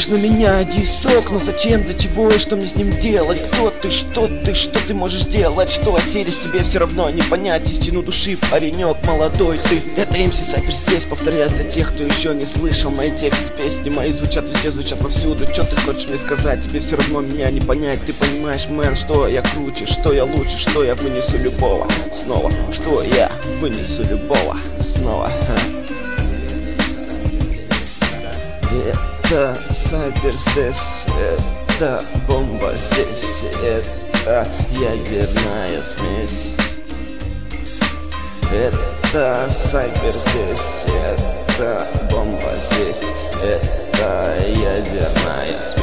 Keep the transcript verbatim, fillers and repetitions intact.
на меня, иди сок. Но зачем, для чего и что мне с ним делать? Кто ты, что ты, что ты можешь делать? Что осилишь, тебе все равно не понять истину души, паренек молодой ты. Это эм си Cypher здесь повторяет для тех, кто еще не слышал мои тексты, песни мои звучат везде, звучат повсюду. Что ты хочешь мне сказать? Тебе все равно меня не понять. Ты понимаешь, мэн, что я круче, что я лучше, что я вынесу любого снова, что я вынесу любого снова. Это Cypher здесь, это бомба здесь, это ядерная смесь. Это Cypher здесь, это бомба здесь, это ядерная смесь.